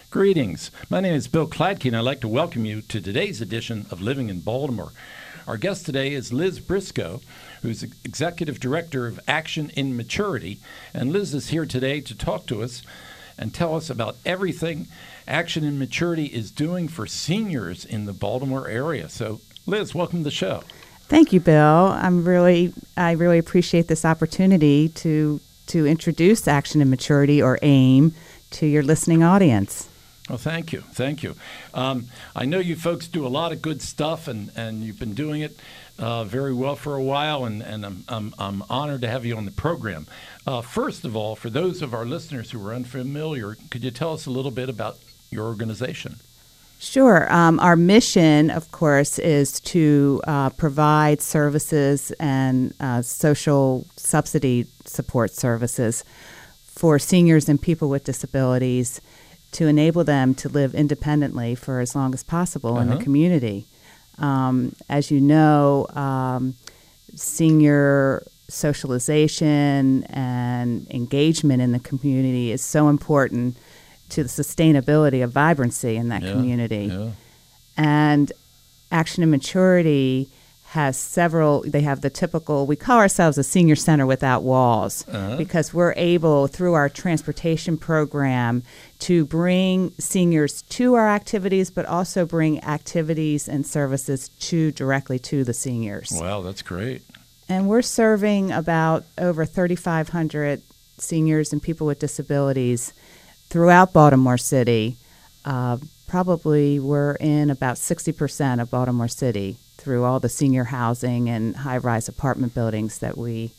Greetings. My name is Bill Kladke, and I'd like to welcome you to today's edition of Living in Baltimore. Our guest today is Liz Briscoe, who's Executive Director of Action in Maturity. And Liz is here today to talk to us and tell us about everything Action in Maturity is doing for seniors in the Baltimore area. So, Liz, welcome to the show. Thank you, Bill. I really appreciate this opportunity to introduce Action in Maturity, or AIM, to your listening audience. Well, thank you. Thank you. I know you folks do a lot of good stuff, and you've been doing it very well for a while, and I'm honored to have you on the program. First of all, for those of our listeners who are unfamiliar, could you tell us a little bit about your organization? Sure. Our mission, of course, is to provide services and social subsidy support services for seniors and people with disabilities to enable them to live independently for as long as possible in the community. As you know, senior socialization and engagement in the community is so important to the sustainability of vibrancy in that community. Yeah. And Action in Maturity has they have the typical, we call ourselves a senior center without walls, because we're able, through our transportation program, to bring seniors to our activities, but also bring activities and services directly to the seniors. Wow, that's great. And we're serving about over 3,500 seniors and people with disabilities throughout Baltimore City. Probably we're in about 60% of Baltimore City through all the senior housing and high-rise apartment buildings that we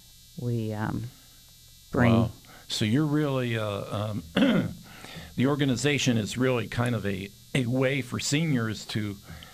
bring. Wow. So you're really, the organization is really kind of a way for seniors to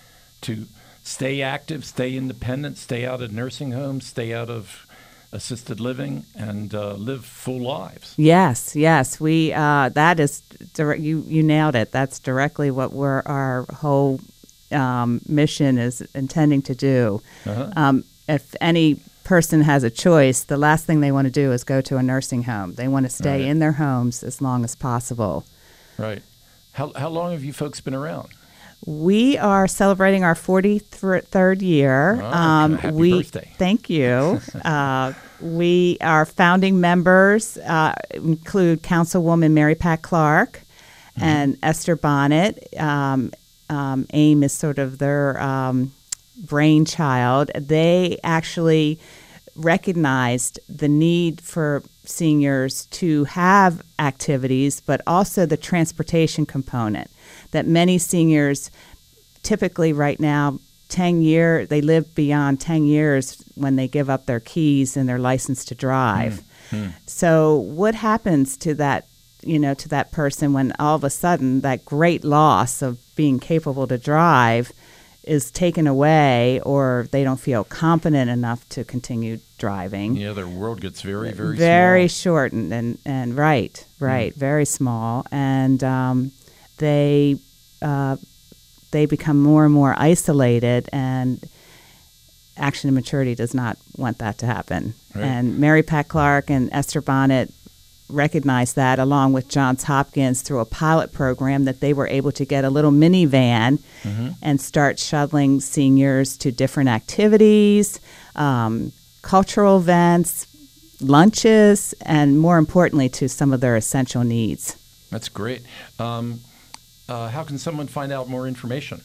stay active, stay independent, stay out of nursing homes, stay out of assisted living, and live full lives. Yes. We that is you nailed it. That's directly what our whole mission is intending to do. If any person has a choice, the last thing they want to do is go to a nursing home. They want to stay in their homes as long as possible. Right. How long have you folks been around? We are celebrating our 43rd year. Happy birthday. Thank you. Our founding members include Councilwoman Mary Pat Clark and Esther Bonnet. AIM is sort of their brainchild. They actually recognized the need for seniors to have activities, but also the transportation component. That many seniors, typically right now, they live beyond 10 years when they give up their keys and their license to drive. So what happens to that, to that person when all of a sudden that great loss of being capable to drive is taken away, or they don't feel competent enough to continue driving? Yeah, their world gets very, very very small. shortened and very small, and they become more and more isolated, and Action in Maturity does not want that to happen. Right. And Mary Pat Clark and Esther Bonnet recognized that, along with Johns Hopkins, through a pilot program that they were able to get a little minivan and start shuttling seniors to different activities, cultural events, lunches, and more importantly, to some of their essential needs. That's great. How can someone find out more information?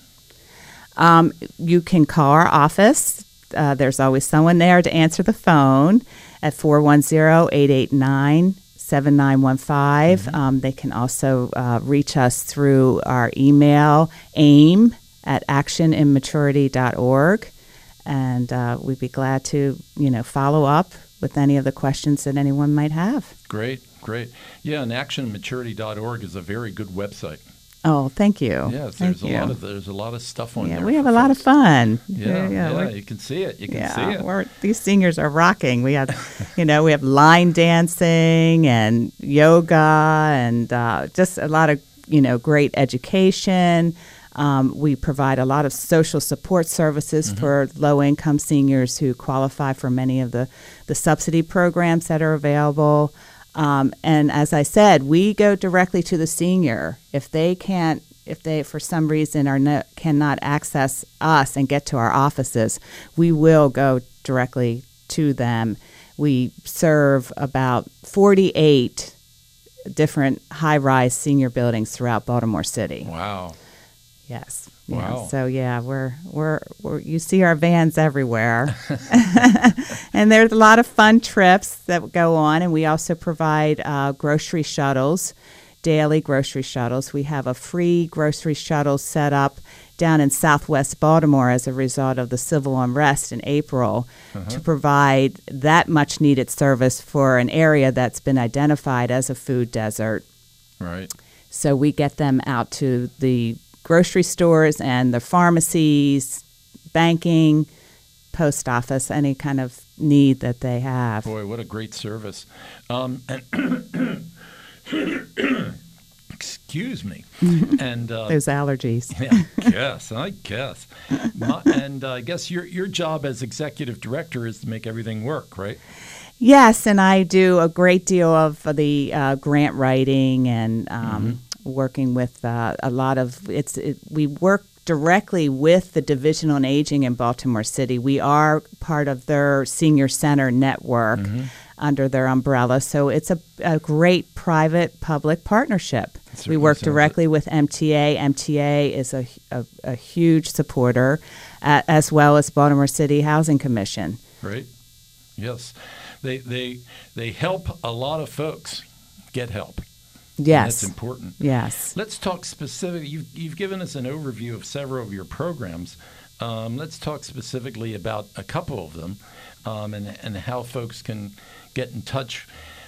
You can call our office. There's always someone there to answer the phone at 410-889-7915. They can also reach us through our email, aim@actioninmaturity.org, and we'd be glad to follow up with any of the questions that anyone might have. Great. Yeah, and actioninmaturity.org is a very good website. Oh, thank you. Yes, there's a lot of stuff on there. Yeah, we have a lot of fun. Yeah, you can see it. See it. These seniors are rocking. We have, we have line dancing and yoga and just a lot of, great education. We provide a lot of social support services for low-income seniors who qualify for many of the subsidy programs that are available. And as I said, we go directly to the senior. If they for some reason cannot access us and get to our offices, we will go directly to them. We serve about 48 different high-rise senior buildings throughout Baltimore City. Wow. Yes. Wow. Yeah. So yeah, we're you see our vans everywhere, and there's a lot of fun trips that go on, and we also provide grocery shuttles, daily grocery shuttles. We have a free grocery shuttle set up down in Southwest Baltimore as a result of the civil unrest in April to provide that much needed service for an area that's been identified as a food desert. Right. So we get them out to the grocery stores and the pharmacies, banking, post office, any kind of need that they have. Boy, what a great service. And excuse me. And Those allergies. Yeah, I guess. And I guess your job as executive director is to make everything work, right? Yes, and I do a great deal of the grant writing and working with a lot of we work directly with the Division on Aging in Baltimore City. We are part of their senior center network under their umbrella, so it's a great private-public partnership. We work directly with MTA. MTA is a huge supporter, as well as Baltimore City Housing Commission. Right. Yes, they help a lot of folks get help. Yes. That's important. Yes. Let's talk specifically. You've given us an overview of several of your programs. Let's talk specifically about a couple of them and how folks can get in touch.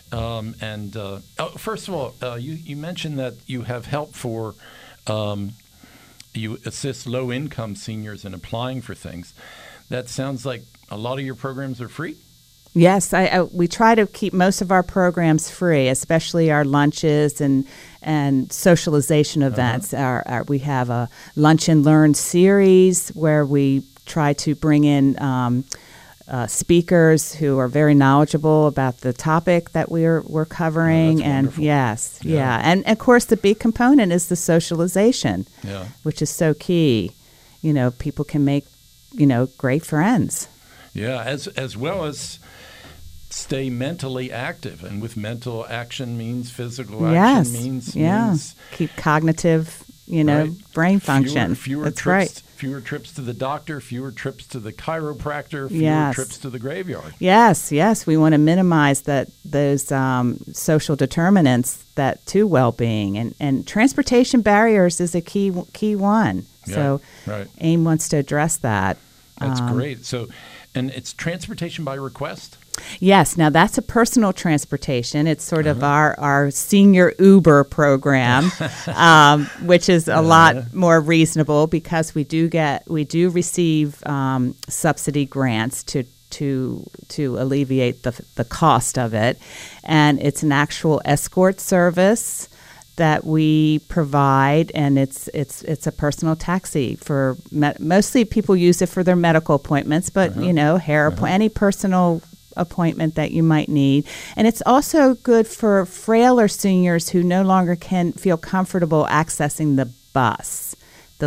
First of all, you mentioned that you have help for you assist low-income seniors in applying for things. That sounds like a lot of your programs are free? Yes, we try to keep most of our programs free, especially our lunches and socialization events. We have a Lunch and Learn series where we try to bring in speakers who are very knowledgeable about the topic that we're covering. That's wonderful. And of course the big component is the socialization, which is so key. People can make great friends. Yeah, as well as stay mentally active, and with mental action means physical action means keep cognitive, brain function. Fewer That's trips, right. Fewer trips to the doctor, fewer trips to the chiropractor, fewer trips to the graveyard. Yes. We want to minimize those social determinants that to well-being, and transportation barriers is a key one. So AIM wants to address that. That's great. So, and it's transportation by request? Yes. Now, that's a personal transportation. It's sort of our senior Uber program, which is a lot more reasonable because we do receive subsidy grants to alleviate the cost of it. And it's an actual escort service that we provide, and it's a personal taxi for mostly people use it for their medical appointments, but any personal appointment that you might need. And it's also good for frailer seniors who no longer can feel comfortable accessing the bus, the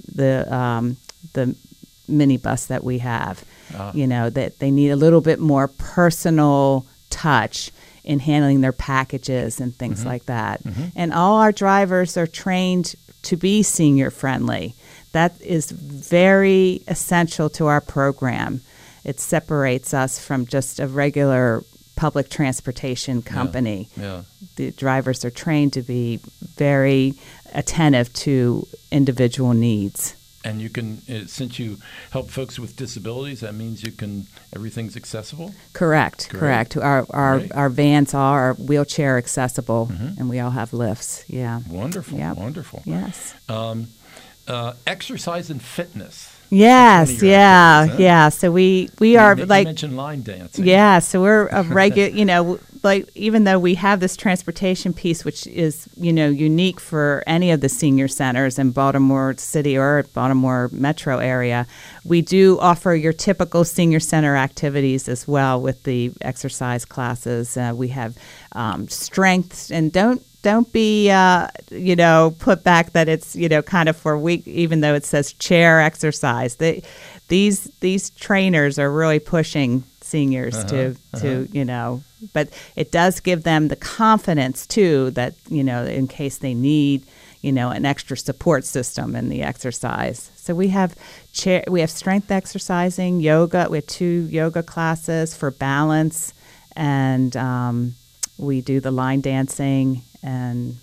mini bus that we have. That they need a little bit more personal touch in handling their packages and things like that. And all our drivers are trained to be senior friendly. That is very essential to our program. It separates us from just a regular public transportation company. The drivers are trained to be very attentive to individual needs. And you can, since you help folks with disabilities, that means everything's accessible? Correct. Our vans are wheelchair accessible, and we all have lifts. Yeah. Wonderful. Yep. Wonderful. Yes. Exercise and fitness. Yes, yeah, activities, huh? yeah. So we are You like, mentioned line dancing. yeah. So we're a regular, like even though we have this transportation piece, which is unique for any of the senior centers in Baltimore City or Baltimore metro area, we do offer your typical senior center activities as well with the exercise classes. We have strength, and don't be put back that it's kind of for weak, even though it says chair exercise. These trainers are really pushing seniors to but it does give them the confidence too that in case they need an extra support system in the exercise. So we have strength exercising, yoga. We have 2 yoga classes for balance, and we do the line dancing, and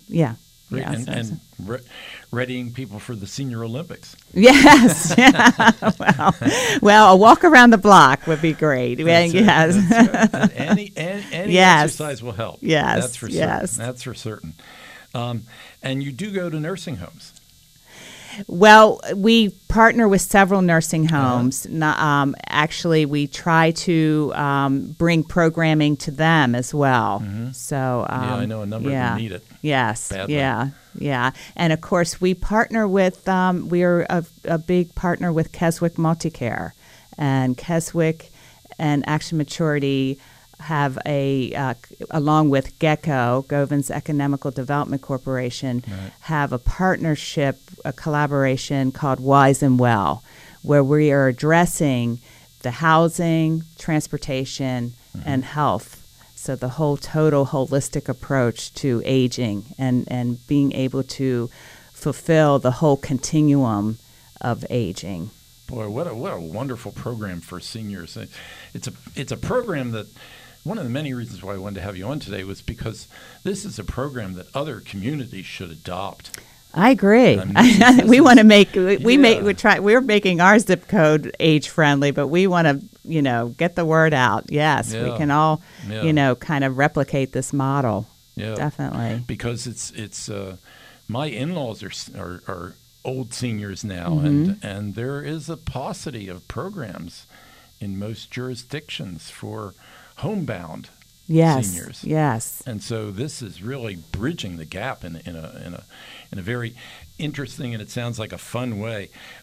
readying people for the Senior Olympics. Yes. Yeah. Well, a walk around the block would be great. That's Yes. Any Yes. exercise will help. Yes. That's for certain. Yes. That's for certain. And you do go to nursing homes. Well, we partner with several nursing homes. Actually, we try to bring programming to them as well. So I know a number of them need it. Yes. Badly. Yeah. And of course, we partner with. We are a big partner with Keswick Multicare, and Keswick and Action Maturity have along with GECO, Govans Economical Development Corporation, have a partnership, a collaboration called Wise and Well, where we are addressing the housing, transportation, and health. So the whole total holistic approach to aging and being able to fulfill the whole continuum of aging. Boy, what a wonderful program for seniors. It's a program that one of the many reasons why I wanted to have you on today was because this is a program that other communities should adopt. I agree. We want to make we're making our zip code age friendly, but we want to get the word out. Yes, we can all kind of replicate this model. Yeah, definitely. Because it's my in-laws are old seniors now, and there is a paucity of programs in most jurisdictions for homebound seniors. Yes. And so this is really bridging the gap in a very interesting, and it sounds like a fun way.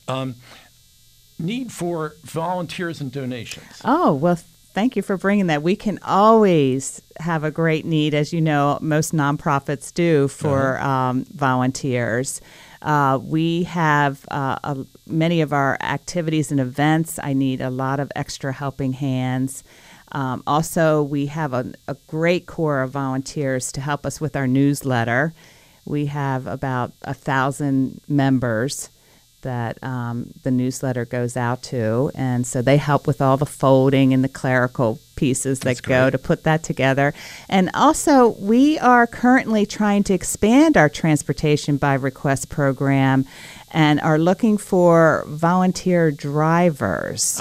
Need for volunteers and donations. Oh, well, thank you for bringing that. We can always have a great need, as you know, most nonprofits do, for volunteers. We have many of our activities and events. I need a lot of extra helping hands. Also, we have a great core of volunteers to help us with our newsletter. We have about 1,000 members that the newsletter goes out to, and so they help with all the folding and the clerical pieces that go to put that together. And also, we are currently trying to expand our Transportation by Request program and are looking for volunteer drivers.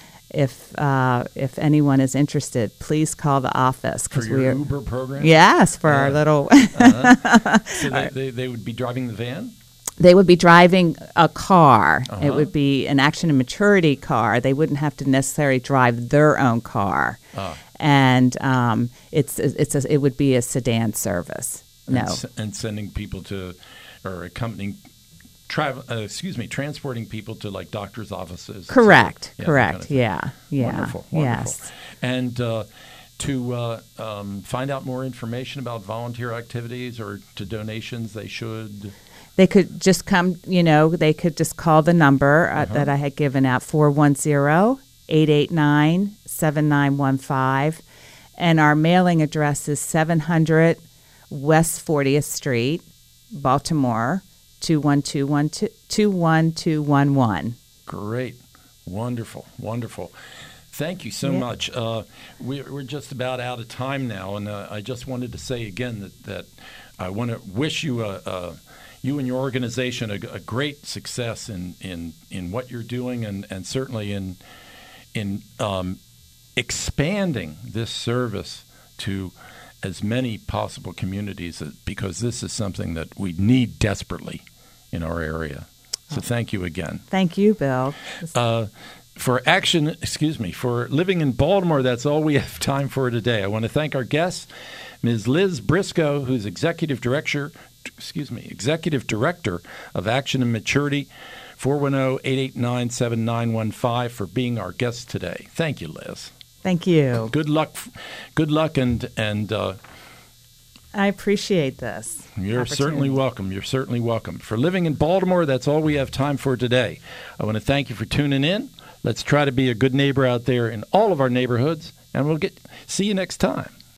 If anyone is interested, please call the office. For your Uber program? Yes, for our little... So they would be driving the van? They would be driving a car. It would be an Action and Maturity car. They wouldn't have to necessarily drive their own car. And it would be a sedan service. And sending people to, or accompanying... transporting people to like doctor's offices. Correct. Kind of Yeah. Wonderful. Yes. And to find out more information about volunteer activities or to donations, they could just come. They could just call the number that I had given out, 410-889-7915, and our mailing address is 700 West 40th Street, Baltimore. 21211. Great. Wonderful. Thank you so much. We're just about out of time now, and I just wanted to say again that I want to wish you you and your organization a great success in what you're doing, and certainly in expanding this service to as many possible communities, because this is something that we need desperately in our area. So thank you again. Thank you, Bill. For living in Baltimore, that's all we have time for today. I want to thank our guests, Ms. Liz Briscoe, who's Executive Director of Action and Maturity, 410-889-7915, for being our guest today. Thank you, Liz. Thank you. Good luck, and I appreciate this. You're certainly welcome. You're certainly welcome. For Living in Baltimore, that's all we have time for today. I want to thank you for tuning in. Let's try to be a good neighbor out there in all of our neighborhoods, and we'll see you next time.